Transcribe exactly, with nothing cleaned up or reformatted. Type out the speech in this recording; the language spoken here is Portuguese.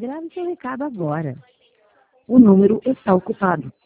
Grave seu recado agora. O número está ocupado.